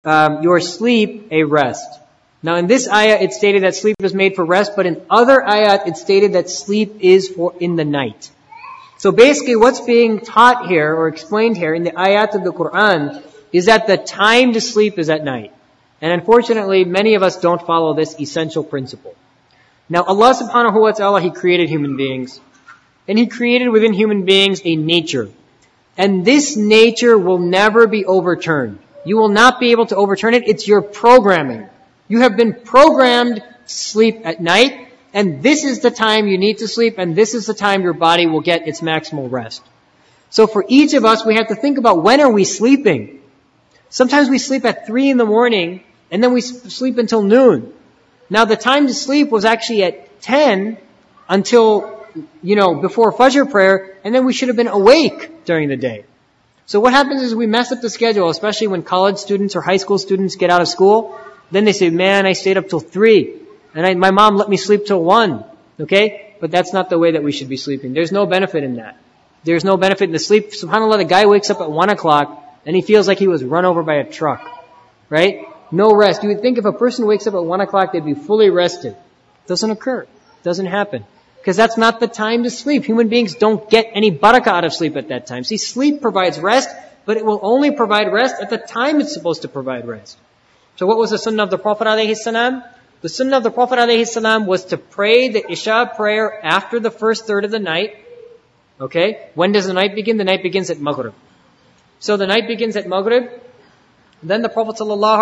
your sleep a rest. Now in this ayah it stated that sleep is made for rest, but in other ayat it stated that sleep is for in the night. So basically what's being taught here or explained here in the ayat of the Quran is that the time to sleep is at night. And unfortunately many of us don't follow this essential principle. Now Allah subhanahu wa ta'ala, He created human beings. And He created within human beings a nature. And this nature will never be overturned. You will not be able to overturn it. It's your programming. You have been programmed to sleep at night, and this is the time you need to sleep, and this is the time your body will get its maximal rest. So for each of us, we have to think about when are we sleeping. Sometimes we sleep at 3 in the morning, and then we sleep until noon. Now the time to sleep was actually at 10 until, before Fajr prayer, and then we should have been awake during the day. So what happens is we mess up the schedule, especially when college students or high school students get out of school. Then they say, man, I stayed up till 3, and my mom let me sleep till 1. Okay? But that's not the way that we should be sleeping. There's no benefit in that. There's no benefit in the sleep. SubhanAllah, the guy wakes up at 1 o'clock, and he feels like he was run over by a truck. Right? No rest. You would think if a person wakes up at 1 o'clock, they'd be fully rested. Doesn't occur. Doesn't happen. Because that's not the time to sleep. Human beings don't get any barakah out of sleep at that time. See, sleep provides rest, but it will only provide rest at the time it's supposed to provide rest. So what was the sunnah of the Prophet ﷺ? The sunnah of the Prophet ﷺ was to pray the Isha prayer after the first third of the night. Okay? When does the night begin? The night begins at Maghrib. So the night begins at Maghrib. Then the Prophet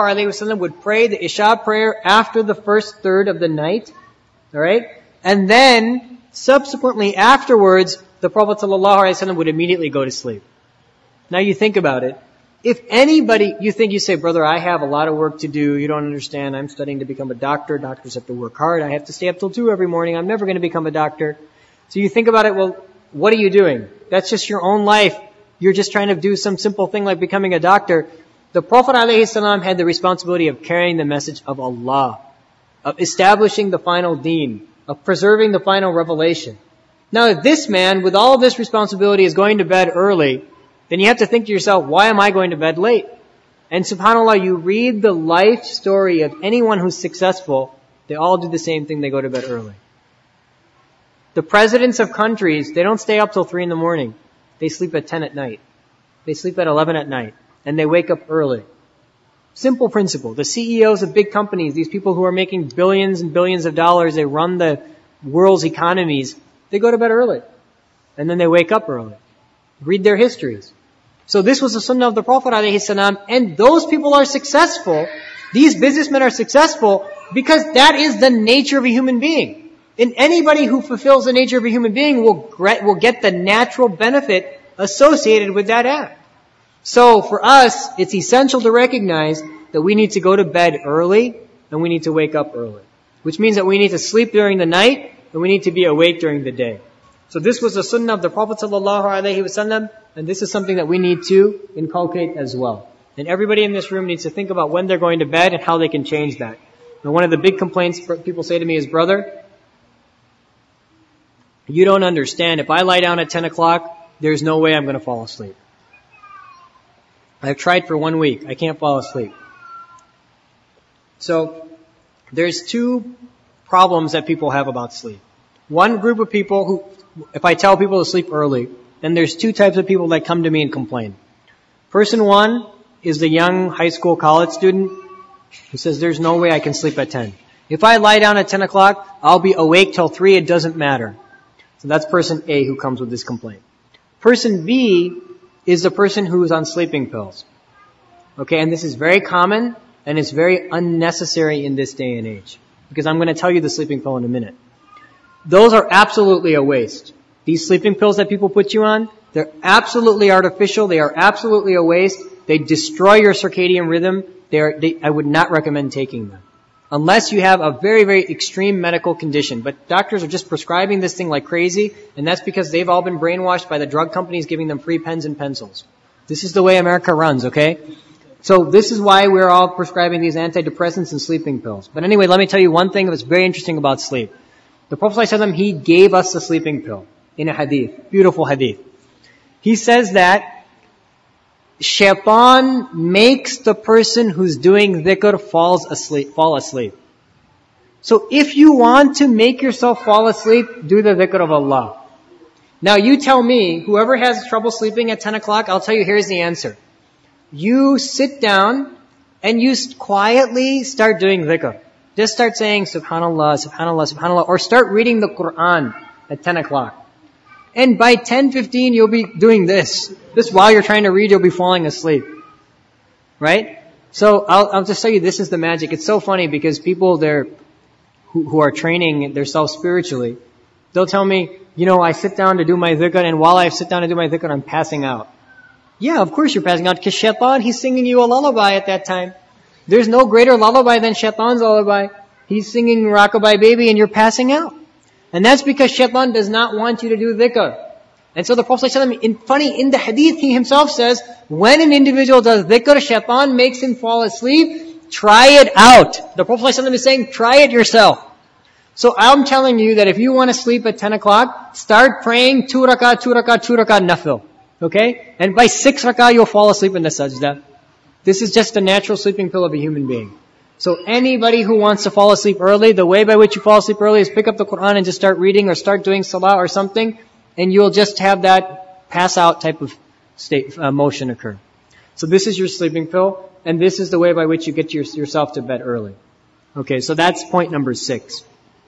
ﷺ would pray the Isha prayer after the first third of the night. Alright? And then, subsequently afterwards, the Prophet ﷺ would immediately go to sleep. Now you think about it. If anybody, you say, brother, I have a lot of work to do, you don't understand, I'm studying to become a doctor, doctors have to work hard, I have to stay up till 2 every morning, I'm never going to become a doctor. So you think about it, well, what are you doing? That's just your own life. You're just trying to do some simple thing like becoming a doctor. The Prophet ﷺ had the responsibility of carrying the message of Allah, of establishing the final deen, of preserving the final revelation. Now if this man, with all of this responsibility, is going to bed early, then you have to think to yourself, why am I going to bed late? And subhanAllah, you read the life story of anyone who's successful, they all do the same thing, they go to bed early. The presidents of countries, they don't stay up till 3 in the morning. They sleep at 10 at night. They sleep at 11 at night. And they wake up early. Simple principle. The CEOs of big companies, these people who are making billions and billions of dollars, they run the world's economies, they go to bed early. And then they wake up early. Read their histories. So this was the sunnah of the Prophet ﷺ, and those people are successful, these businessmen are successful, because that is the nature of a human being. And anybody who fulfills the nature of a human being will get the natural benefit associated with that act. So for us, it's essential to recognize that we need to go to bed early, and we need to wake up early. Which means that we need to sleep during the night, and we need to be awake during the day. So this was the sunnah of the Prophet ﷺ, and this is something that we need to inculcate as well. And everybody in this room needs to think about when they're going to bed and how they can change that. And one of the big complaints people say to me is, brother, you don't understand. If I lie down at 10 o'clock, there's no way I'm going to fall asleep. I've tried for 1 week. I can't fall asleep. So there's 2 problems that people have about sleep. One group of people who, if I tell people to sleep early, then there's 2 types of people that come to me and complain. Person 1 is the young high school college student who says, there's no way I can sleep at 10. If I lie down at 10 o'clock, I'll be awake till 3, it doesn't matter. So that's person A who comes with this complaint. Person B is the person who is on sleeping pills. Okay, and this is very common, and it's very unnecessary in this day and age. Because I'm going to tell you the sleeping pill in a minute. Those are absolutely a waste. These sleeping pills that people put you on, they're absolutely artificial, they are absolutely a waste, they destroy your circadian rhythm, I would not recommend taking them. Unless you have a very, very extreme medical condition. But doctors are just prescribing this thing like crazy, and that's because they've all been brainwashed by the drug companies giving them free pens and pencils. This is the way America runs, okay? So this is why we're all prescribing these antidepressants and sleeping pills. But anyway, let me tell you one thing that's very interesting about sleep. The Prophet ﷺ, he gave us the sleeping pill in a hadith. Beautiful hadith. He says that shaitan makes the person who's doing dhikr fall asleep. So if you want to make yourself fall asleep, do the dhikr of Allah. Now you tell me, whoever has trouble sleeping at 10 o'clock, I'll tell you here's the answer. You sit down and you quietly start doing dhikr. Just start saying subhanallah, subhanallah, subhanallah, or start reading the Quran at 10 o'clock. And by 10:15 you'll be doing this. Just while you're trying to read, you'll be falling asleep. Right? So I'll just tell you this is the magic. It's so funny because people who are training themselves spiritually, they'll tell me, I sit down to do my dhikr, and while I sit down to do my dhikr, I'm passing out. Yeah, of course you're passing out, because shaitan, he's singing you a lullaby at that time. There's no greater lullaby than shaitan's lullaby. He's singing Rockabye Baby and you're passing out. And that's because shaitan does not want you to do dhikr. And so the Prophet ﷺ, in the hadith, he himself says, when an individual does dhikr, shaitan makes him fall asleep, try it out. The Prophet ﷺ is saying, try it yourself. So I'm telling you that if you want to sleep at 10 o'clock, start praying 2 rakah nafil. Okay? And by 6 rakah, you'll fall asleep in the sajda. This is just the natural sleeping pill of a human being. So anybody who wants to fall asleep early, the way by which you fall asleep early is pick up the Quran and just start reading or start doing salah or something, and you'll just have that pass out type of state motion occur. So this is your sleeping pill, and this is the way by which you get yourself to bed early. Okay, so that's point number 6.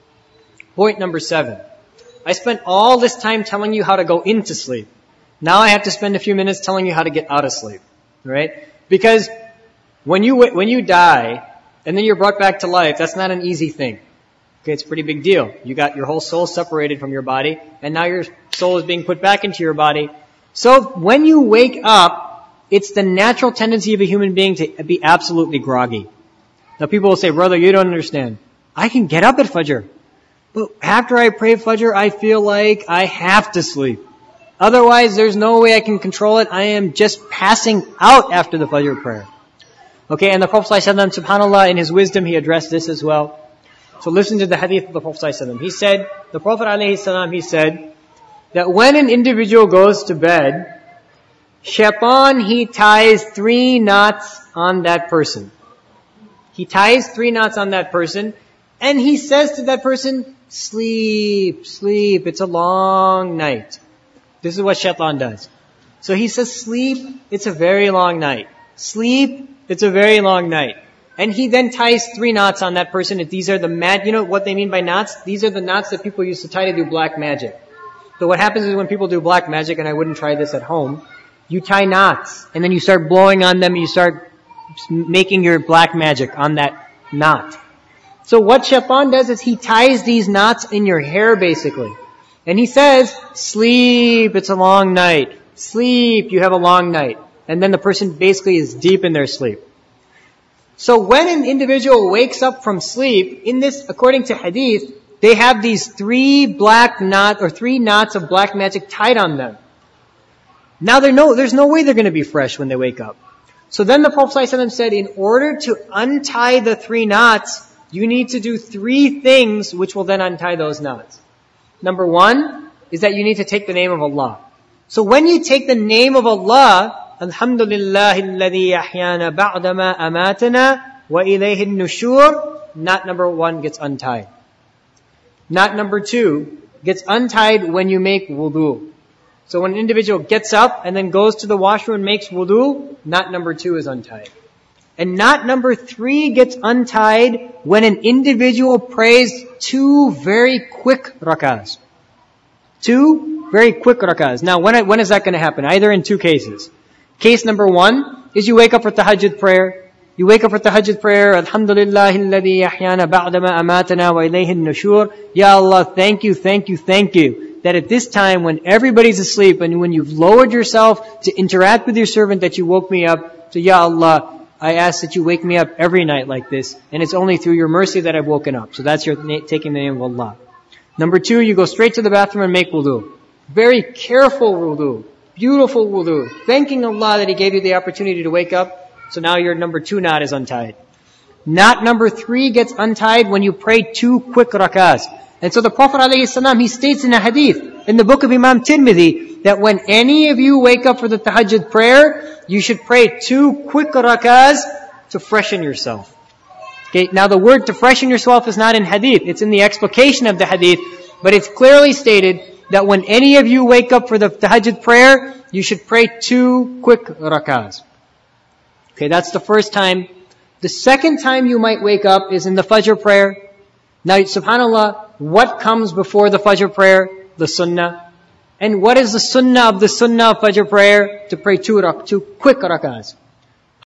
Point number 7. I spent all this time telling you how to go into sleep. Now I have to spend a few minutes telling you how to get out of sleep. Right? Because when you die, and then you're brought back to life, that's not an easy thing. Okay, it's a pretty big deal. You got your whole soul separated from your body, and now your soul is being put back into your body. So when you wake up, it's the natural tendency of a human being to be absolutely groggy. Now people will say, brother, you don't understand. I can get up at Fajr. But after I pray Fajr, I feel like I have to sleep. Otherwise, there's no way I can control it. I am just passing out after the Fajr prayer. Okay, and the Prophet ﷺ, subhanAllah, in his wisdom, he addressed this as well. So listen to the hadith of the Prophet ﷺ. He said, the Prophet ﷺ, he said, that when an individual goes to bed, shaitan, he ties 3 knots on that person. He ties 3 knots on that person, and he says to that person, sleep, sleep, it's a long night. This is what shaitan does. So he says, sleep, it's a very long night. Sleep, it's a very long night. And he then ties 3 knots on that person. And these are you know what they mean by knots? These are the knots that people used to tie to do black magic. So what happens is when people do black magic, and I wouldn't try this at home, you tie knots, and then you start blowing on them, and you start making your black magic on that knot. So what shaitan does is he ties these knots in your hair basically. And he says, sleep, it's a long night. Sleep, you have a long night. And then the person basically is deep in their sleep. So when an individual wakes up from sleep, in this, according to hadith, they have these 3 knots of black magic tied on them. Now there's no way they're going to be fresh when they wake up. So then the Prophet ﷺ said, in order to untie the 3 knots, you need to do 3 things which will then untie those knots. Number 1 is that you need to take the name of Allah. So when you take the name of Allah, Alhamdulillahi alladhi ahyana ba'dama amatana wa ilayhi nushur, knot number 1 gets untied. Knot number 2 gets untied when you make wudu. So when an individual gets up and then goes to the washroom and makes wudu, knot number 2 is untied. And knot number 3 gets untied when an individual prays 2 very quick rakahs. 2 very quick rakahs. Now when is that going to happen? Either in 2 cases. Case number 1 is you wake up for tahajjud prayer. You wake up for tahajjud prayer, Alhamdulillahi alladhi ahyana ba'dama amatana wa ilayhi nushur. Ya Allah, thank you, thank you, thank you. That at this time when everybody's asleep and when you've lowered yourself to interact with your servant that you woke me up. So Ya Allah, I ask that you wake me up every night like this, and it's only through your mercy that I've woken up. So that's your taking the name of Allah. Number 2, you go straight to the bathroom and make wudu. Very careful wudu. Beautiful wudu. Thanking Allah that He gave you the opportunity to wake up. So now your number 2 knot is untied. Knot number 3 gets untied when you pray 2 quick rakahs. And so the Prophet ﷺ, he states in a hadith, in the book of Imam Tirmidhi, that when any of you wake up for the tahajjud prayer, you should pray 2 quick rakahs to freshen yourself. Okay, now the word to freshen yourself is not in hadith, it's in the explication of the hadith, but it's clearly stated that when any of you wake up for the tahajjud prayer, you should pray 2 quick rakahs. Okay, that's the first time. The second time you might wake up is in the Fajr prayer. Now, subhanAllah, what comes before the Fajr prayer? The Sunnah. And what is the Sunnah of Fajr prayer? To pray 2 quick rakahs.